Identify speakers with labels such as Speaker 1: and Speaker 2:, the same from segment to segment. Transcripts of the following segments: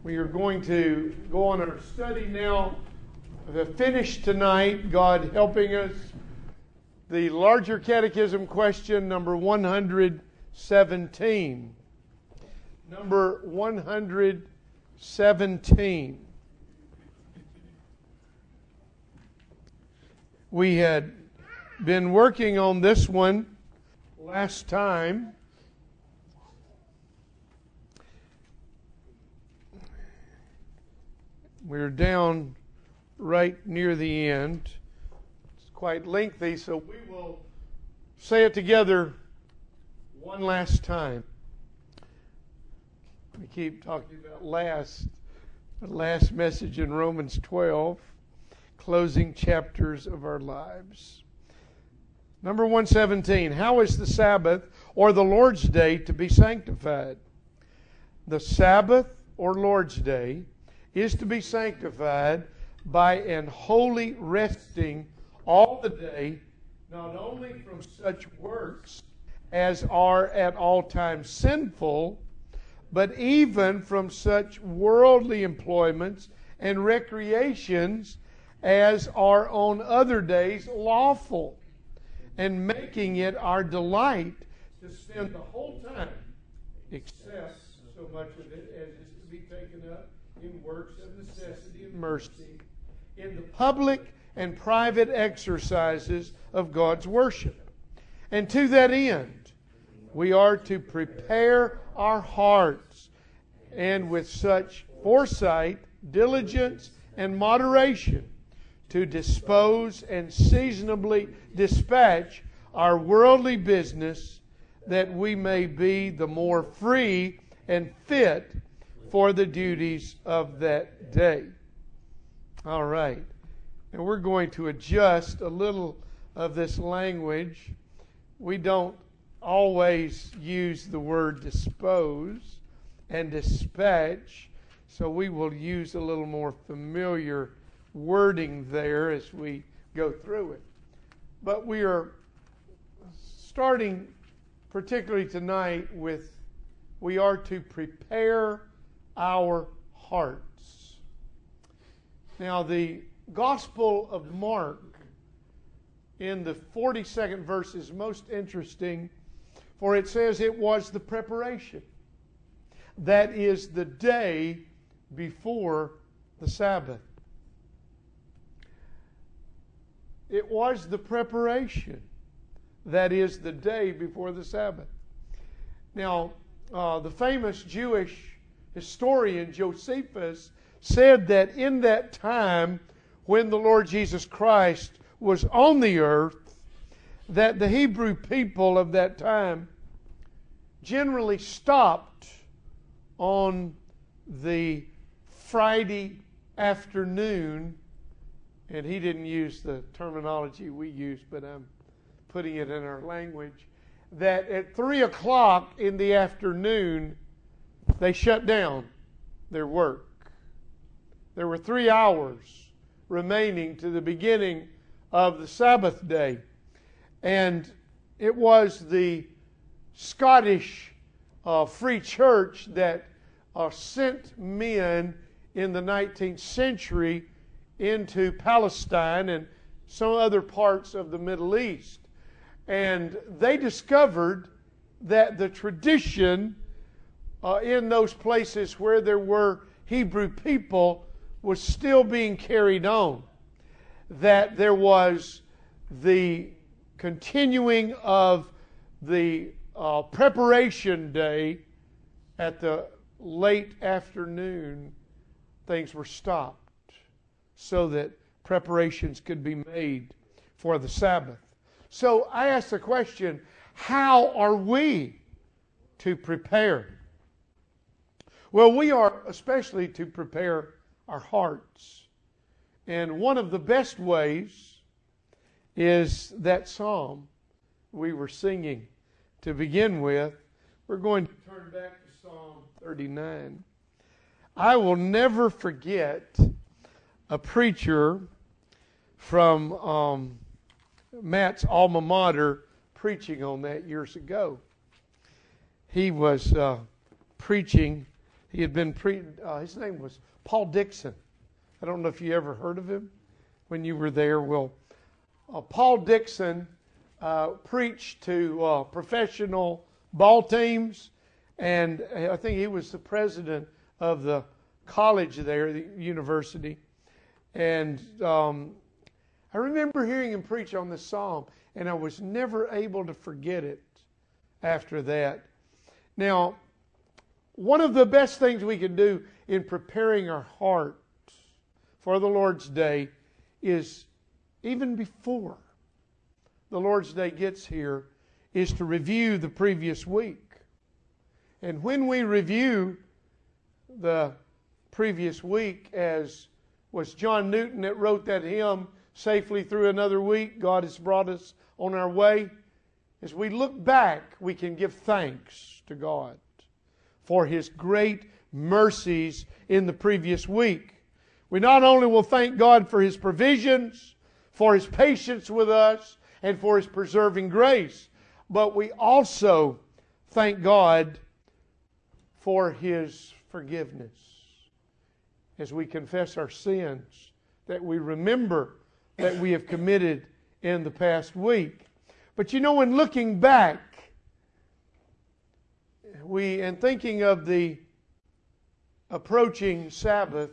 Speaker 1: We are going to go on our study now. To finish tonight, God helping us, the larger catechism question number 117. Number 117. We had been working on this one last time. We're down right near the end. It's quite lengthy, so we will say it together one last time. We keep talking about the last message in Romans 12, closing chapters of our lives. Number 117, how is the Sabbath or the Lord's Day to be sanctified? The Sabbath or Lord's Day is to be sanctified by an holy resting all the day, not only from such works as are at all times sinful, but even from such worldly employments and recreations as are on other days lawful, and making it our delight to spend the whole time, except so much of it as is to be taken up in works of necessity and mercy, in the public and private exercises of God's worship. And to that end, we are to prepare our hearts, and with such foresight, diligence, and moderation, to dispose and seasonably dispatch our worldly business, that we may be the more free and fit for the duties of that day. All right. And we're going to adjust a little of this language. We don't always use the word dispose and dispatch, so we will use a little more familiar wording there as we go through it. But we are starting particularly tonight with, we are to prepare our hearts. Now, the Gospel of Mark in the 42nd verse is most interesting, for it says it was the preparation. That is the day before the Sabbath. It was the preparation. That is the day before the Sabbath. Now, the famous Jewish historian Josephus said that in that time when the Lord Jesus Christ was on the earth, that the Hebrew people of that time generally stopped on the Friday afternoon, and he didn't use the terminology we use, but I'm putting it in our language, that at 3 o'clock in the afternoon, they shut down their work. There were 3 hours remaining to the beginning of the Sabbath day. And it was the Scottish Free Church that sent men in the 19th century into Palestine and some other parts of the Middle East. And they discovered that the tradition in those places where there were Hebrew people was still being carried on. That there was the continuing of the preparation day at the late afternoon, things were stopped so that preparations could be made for the Sabbath. So I ask the question, how are we to prepare? Well, we are especially to prepare our hearts. And one of the best ways is that psalm we were singing to begin with. We're going to turn back to Psalm 39. I will never forget a preacher from Matt's alma mater preaching on that years ago. He was preaching He had been his name was Paul Dixon. I don't know if you ever heard of him when you were there. Well, Paul Dixon preached to professional ball teams, and I think he was the president of the college there, the university. And I remember hearing him preach on this psalm, and I was never able to forget it after that. Now, one of the best things we can do in preparing our heart for the Lord's Day is, even before the Lord's Day gets here, is to review the previous week. And when we review the previous week, as was John Newton that wrote that hymn, Safely Through Another Week, God has brought us on our way. As we look back, we can give thanks to God for His great mercies in the previous week. We not only will thank God for His provisions, for His patience with us, and for His preserving grace, but we also thank God for His forgiveness. As we confess our sins that we remember that we have committed in the past week. But you know, in looking back, and thinking of the approaching Sabbath,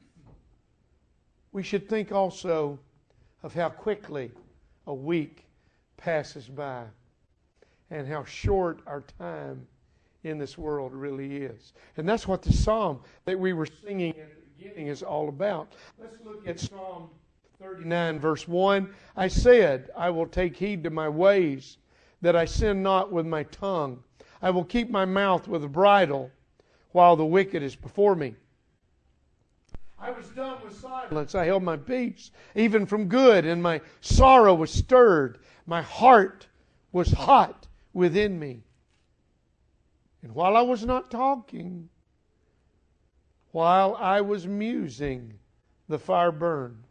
Speaker 1: we should think also of how quickly a week passes by and how short our time in this world really is. And that's what the psalm that we were singing at the beginning is all about. Let's look at Psalm 39, verse 1. I said, I will take heed to my ways, that I sin not with my tongue. I will keep my mouth with a bridle, while the wicked is before me. I was dumb with silence. I held my peace, even from good, and my sorrow was stirred. My heart was hot within me. And while I was not talking, while I was musing, the fire burned.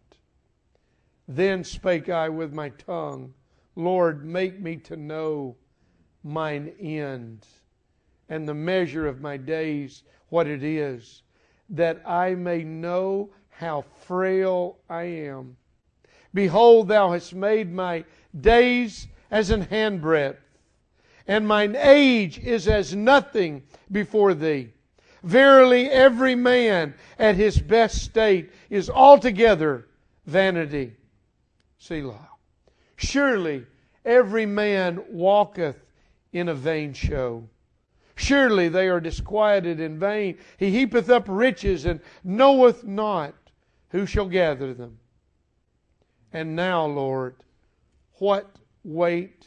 Speaker 1: Then spake I with my tongue, Lord, make me to know mine end, and the measure of my days, what it is, that I may know how frail I am. Behold, thou hast made my days as an handbreadth, and mine age is as nothing before thee. Verily, every man at his best state is altogether vanity. Selah. Surely every man walketh in a vain show. Surely they are disquieted in vain. He heapeth up riches and knoweth not who shall gather them. And now, Lord, what wait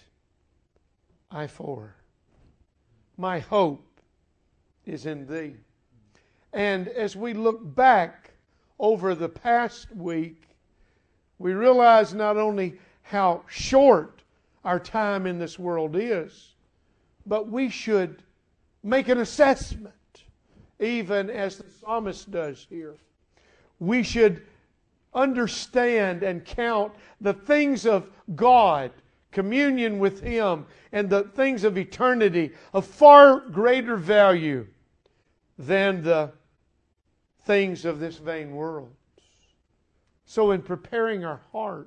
Speaker 1: I for? My hope is in Thee. And as we look back over the past week, we realize not only how short our time in this world is, but we should make an assessment, even as the psalmist does here. We should understand and count the things of God, communion with Him, and the things of eternity of far greater value than the things of this vain world. So in preparing our heart,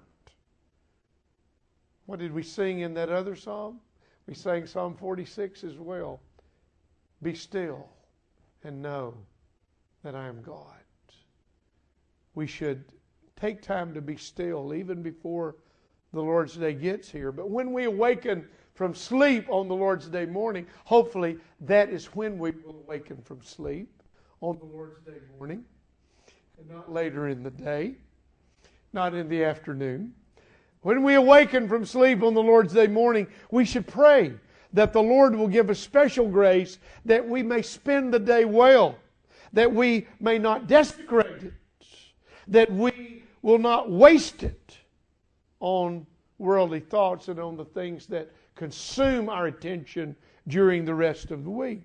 Speaker 1: what did we sing in that other psalm? We sang Psalm 46 as well. Be still and know that I am God. We should take time to be still even before the Lord's Day gets here. But when we awaken from sleep on the Lord's Day morning, hopefully that is when we will awaken from sleep on the Lord's Day morning, and not later in the day, not in the afternoon. When we awaken from sleep on the Lord's Day morning, we should pray that the Lord will give us special grace that we may spend the day well, that we may not desecrate it, that we will not waste it on worldly thoughts and on the things that consume our attention during the rest of the week.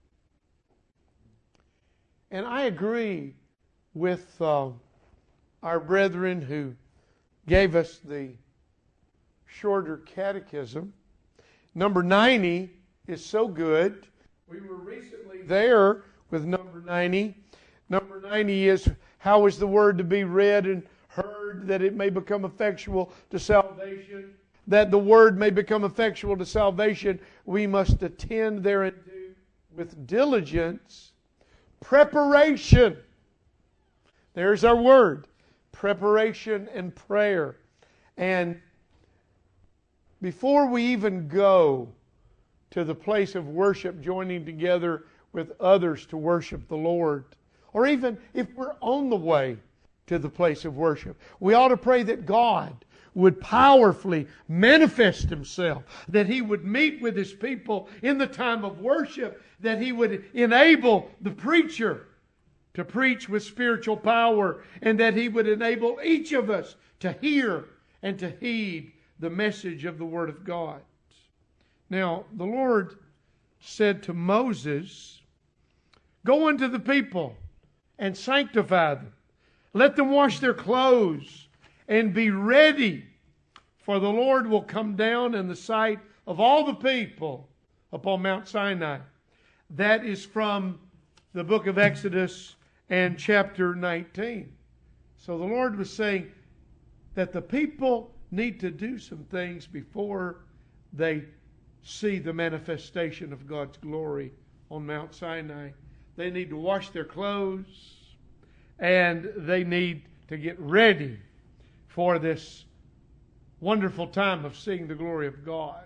Speaker 1: And I agree with our brethren who gave us the shorter catechism. Number 90 is so good. We were recently there with number 90. Number 90 is, how is the word to be read and heard that it may become effectual to salvation? That the word may become effectual to salvation, we must attend thereunto with diligence, preparation. There's our word, preparation and prayer. And before we even go to the place of worship, joining together with others to worship the Lord, or even if we're on the way to the place of worship, we ought to pray that God would powerfully manifest Himself, that He would meet with His people in the time of worship, that He would enable the preacher to preach with spiritual power, and that He would enable each of us to hear and to heed the message of the Word of God. Now, the Lord said to Moses, "Go unto the people and sanctify them. Let them wash their clothes and be ready, for the Lord will come down in the sight of all the people upon Mount Sinai." That is from the book of Exodus and chapter 19. So the Lord was saying that the people need to do some things before they see the manifestation of God's glory on Mount Sinai. They need to wash their clothes, and they need to get ready for this wonderful time of seeing the glory of God.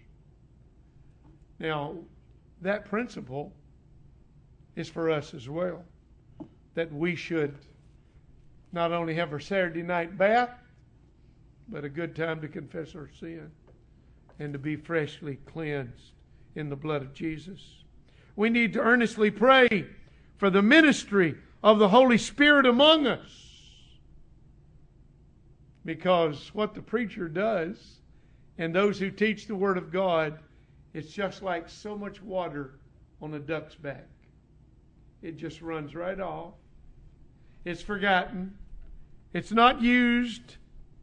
Speaker 1: Now, that principle is for us as well, that we should not only have our Saturday night bath, but a good time to confess our sin and to be freshly cleansed in the blood of Jesus. We need to earnestly pray for the ministry of the Holy Spirit among us, because what the preacher does and those who teach the Word of God, it's just like so much water on a duck's back. It just runs right off. It's forgotten. It's not used.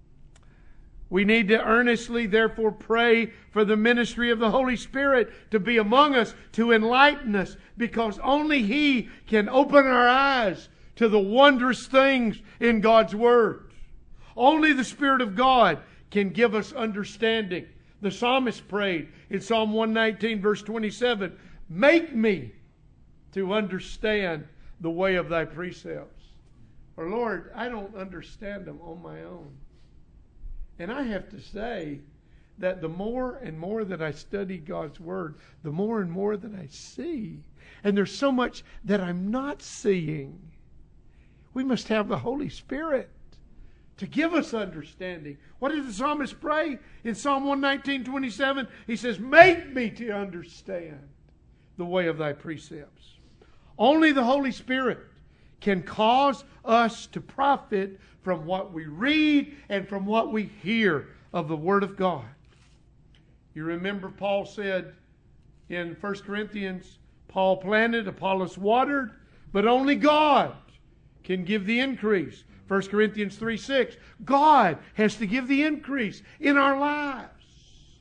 Speaker 1: We need to earnestly, therefore, pray for the ministry of the Holy Spirit to be among us, to enlighten us, because only He can open our eyes to the wondrous things in God's Word. Only the Spirit of God can give us understanding. The psalmist prayed in Psalm 119, verse 27, "Make me to understand the way of Thy precepts." Or, Lord, I don't understand them on my own. And I have to say that the more and more that I study God's Word, the more and more that I see. And there's so much that I'm not seeing. We must have the Holy Spirit to give us understanding. What did the psalmist pray? In Psalm 119:27, he says, "Make me to understand the way of Thy precepts." Only the Holy Spirit can cause us to profit from what we read and from what we hear of the Word of God. You remember Paul said in 1 Corinthians, Paul planted, Apollos watered, but only God can give the increase. 1 Corinthians 3:6, God has to give the increase in our lives.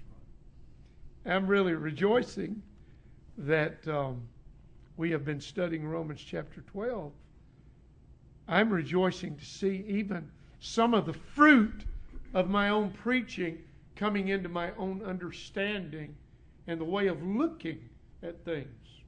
Speaker 1: I'm really rejoicing that we have been studying Romans chapter 12. I'm rejoicing to see even some of the fruit of my own preaching coming into my own understanding and the way of looking at things.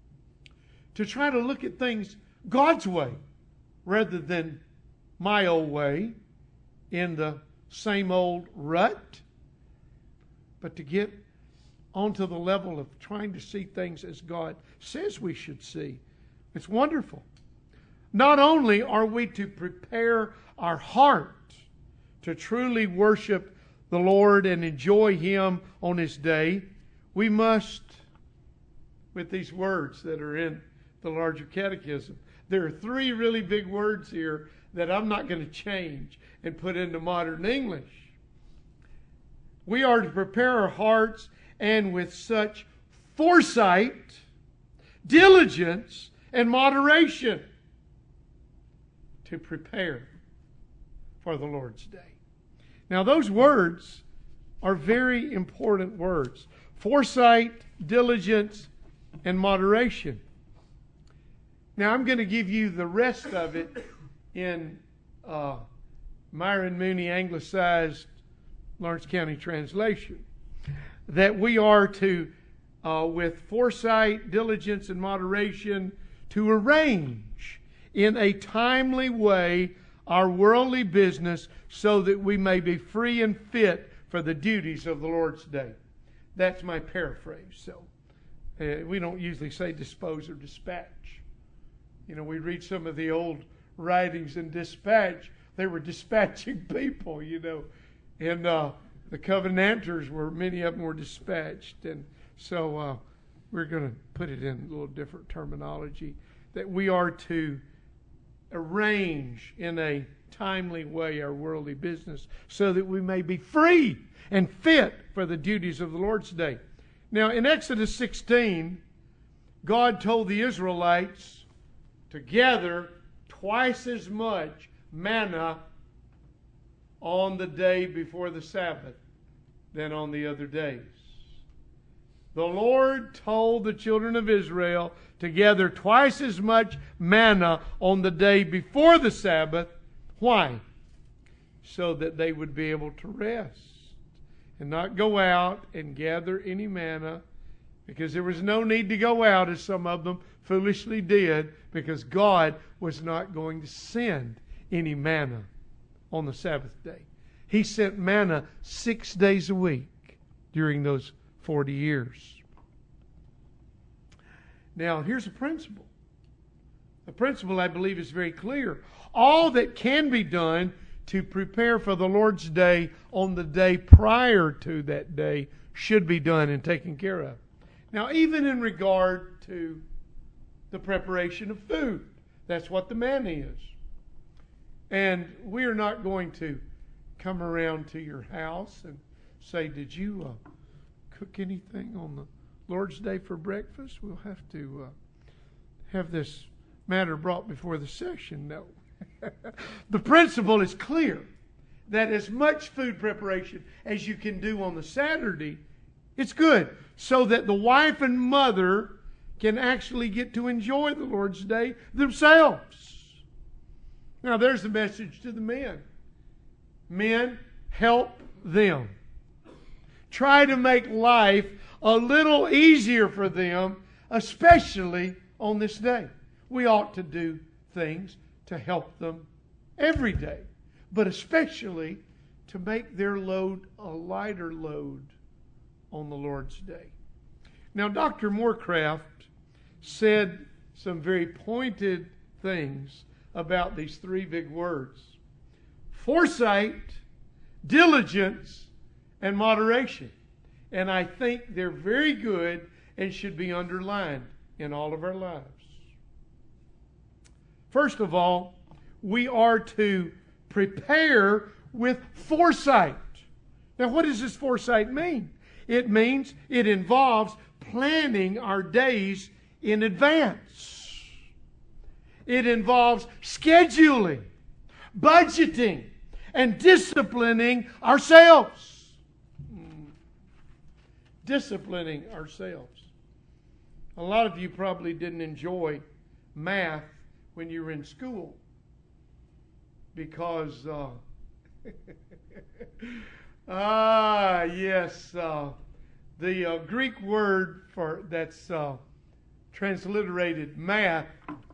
Speaker 1: To try to look at things God's way rather than my old way in the same old rut, but to get onto the level of trying to see things as God says we should see. It's wonderful. Not only are we to prepare our heart to truly worship the Lord and enjoy Him on His day, we must, with these words that are in the larger catechism, there are 3 really big words here that I'm not going to change and put into modern English. We are to prepare our hearts, and with such foresight, diligence, and moderation, to prepare for the Lord's day. Now, those words are very important words. Foresight, diligence, and moderation. Now I'm going to give you the rest of it in Myron Mooney Anglicized Lawrence County translation. That we are to, with foresight, diligence, and moderation, to arrange in a timely way our worldly business so that we may be free and fit for the duties of the Lord's day. That's my paraphrase. So we don't usually say dispose or dispatch. You know, we read some of the old writings in dispatch. They were dispatching people, you know. And the Covenanters were, many of them were dispatched. And so we're going to put it in a little different terminology. That we are to arrange in a timely way our worldly business so that we may be free and fit for the duties of the Lord's day. Now, in Exodus 16, God told the Israelites to gather twice as much manna on the day before the Sabbath than on the other days. The Lord told the children of Israel to gather twice as much manna on the day before the Sabbath. Why? So that they would be able to rest and not go out and gather any manna, because there was no need to go out, as some of them foolishly did, because God was not going to send any manna on the Sabbath day. He sent manna 6 days a week during those 40 years. Now, here's a principle. The principle, I believe, is very clear. All that can be done to prepare for the Lord's day on the day prior to that day should be done and taken care of. Now, even in regard to the preparation of food, that's what the manna is. And we are not going to come around to your house and say, did you cook anything on the Lord's day for breakfast? We'll have to have this matter brought before the session. No. The principle is clear, that as much food preparation as you can do on the Saturday, it's good, so that the wife and mother can actually get to enjoy the Lord's day themselves. Now, there's the message to the men. Men, help them. Try to make life a little easier for them, especially on this day. We ought to do things to help them every day, but especially to make their load a lighter load on the Lord's day. Now, Dr. Moorcraft said some very pointed things about these three big words: foresight, diligence, and moderation. And I think they're very good and should be underlined in all of our lives. First of all, we are to prepare with foresight. Now, what does this foresight mean? It means it involves planning our days in advance. It involves scheduling, budgeting, and disciplining ourselves. Disciplining ourselves. A lot of you probably didn't enjoy math when you were in school because the Greek word for that's transliterated math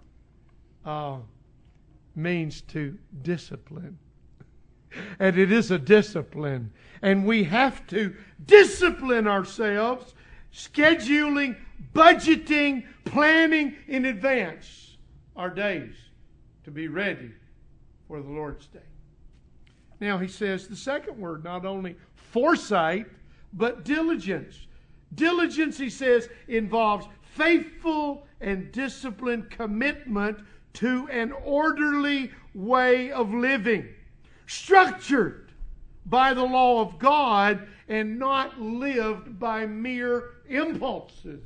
Speaker 1: means to discipline. And it is a discipline. And we have to discipline ourselves, scheduling, budgeting, planning in advance our days to be ready for the Lord's day. Now he says the second word, not only foresight, but diligence. Diligence, he says, involves faithful and disciplined commitment to an orderly way of living, structured by the law of God and not lived by mere impulses.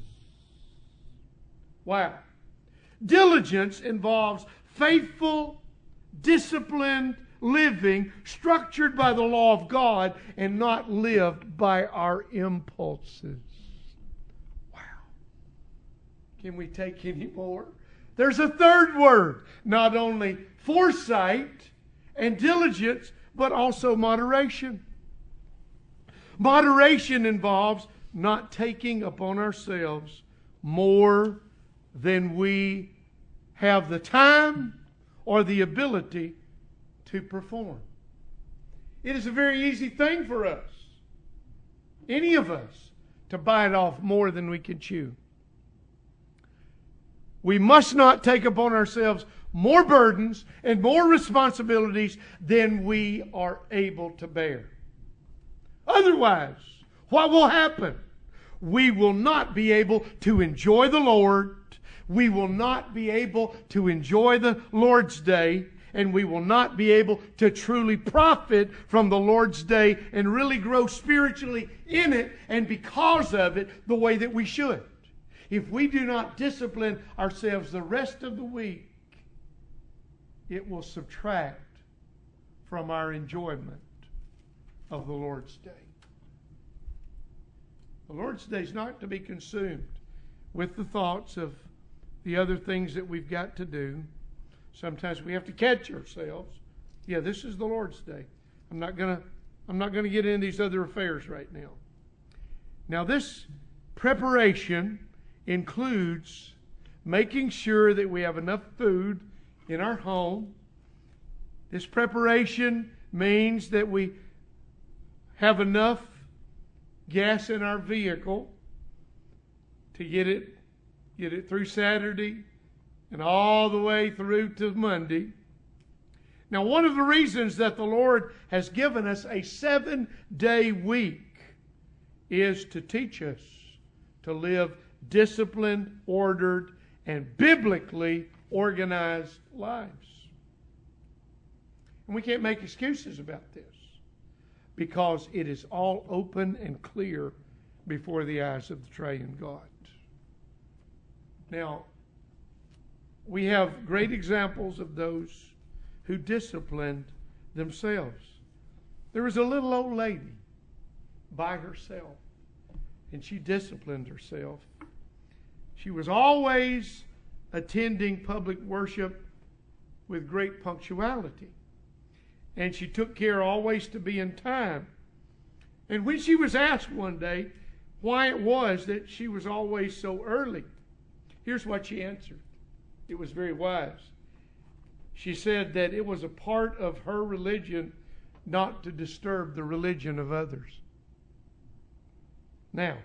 Speaker 1: Wow. Diligence involves faithful, disciplined living, structured by the law of God and not lived by our impulses. Wow. Can we take any more? There's a third word. Not only foresight and diligence, but also moderation. Moderation involves not taking upon ourselves more than we have the time or the ability to perform. It is a very easy thing for us, any of us, to bite off more than we can chew. We must not take upon ourselves more burdens and more responsibilities than we are able to bear. Otherwise, what will happen? We will not be able to enjoy the Lord. We will not be able to enjoy the Lord's Day. And we will not be able to truly profit from the Lord's Day and really grow spiritually in it and because of it the way that we should. If we do not discipline ourselves the rest of the week, it will subtract from our enjoyment of the Lord's Day. The Lord's Day is not to be consumed with the thoughts of the other things that we've got to do. Sometimes we have to catch ourselves. Yeah, this is the Lord's Day. I'm not gonna get into these other affairs right now. Now, this preparation includes making sure that we have enough food in our home. This preparation means that we have enough gas in our vehicle to get it through Saturday and all the way through to Monday. Now, one of the reasons that the Lord has given us a 7-day week is to teach us to live disciplined, ordered, and biblically organized lives. And we can't make excuses about this because it is all open and clear before the eyes of the triune God. Now, we have great examples of those who disciplined themselves. There was a little old lady by herself, and she disciplined herself. She was always attending public worship with great punctuality. And she took care always to be in time. And when she was asked one day why it was that she was always so early, here's what she answered. It was very wise. She said that it was a part of her religion not to disturb the religion of others. Now,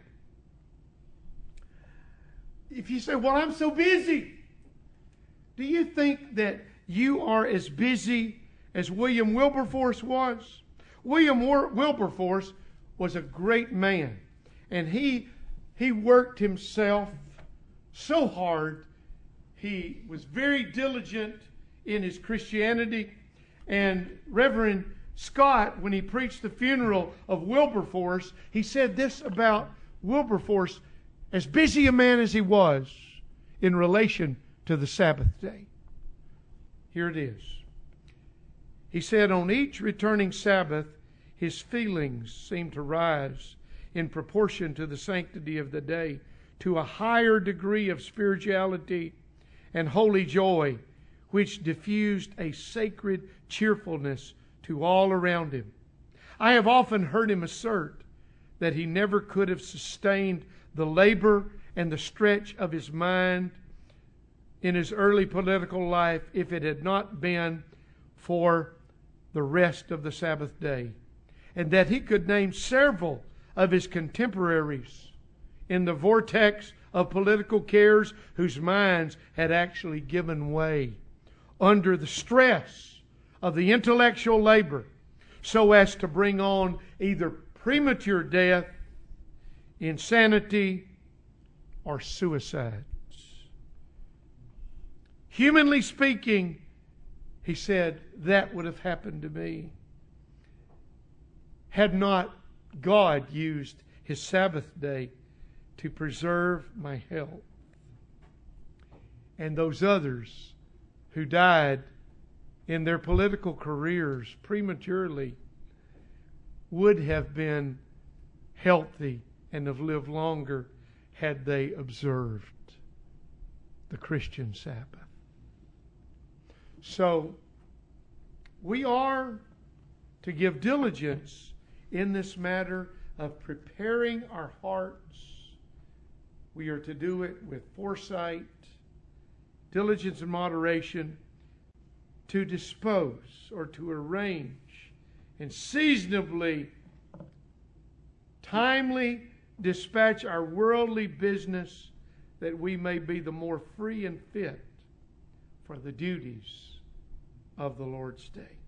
Speaker 1: if you say, well, I'm so busy, do you think that you are as busy as William Wilberforce was? William Wilberforce was a great man, and he worked himself so hard. He was very diligent in his Christianity, and Reverend Scott, when he preached the funeral of Wilberforce, he said this about Wilberforce: as busy a man as he was in relation to the Sabbath day. Here it is. He said, on each returning Sabbath, his feelings seemed to rise in proportion to the sanctity of the day, to a higher degree of spirituality and holy joy, which diffused a sacred cheerfulness to all around him. I have often heard him assert that he never could have sustained the labor and the stretch of his mind in his early political life if it had not been for the rest of the Sabbath day, and that he could name several of his contemporaries in the vortex of political cares whose minds had actually given way under the stress of the intellectual labor so as to bring on either premature death, insanity, or suicides. Humanly speaking, he said, that would have happened to me had not God used his Sabbath day to preserve my health. And those others who died in their political careers prematurely would have been healthy and have lived longer had they observed. the Christian Sabbath. So, we are to give diligence in this matter of preparing our hearts. We are to do it with foresight, diligence, and moderation to dispose or to arrange and seasonably, timely dispatch our worldly business that we may be the more free and fit for the duties of the Lord's day.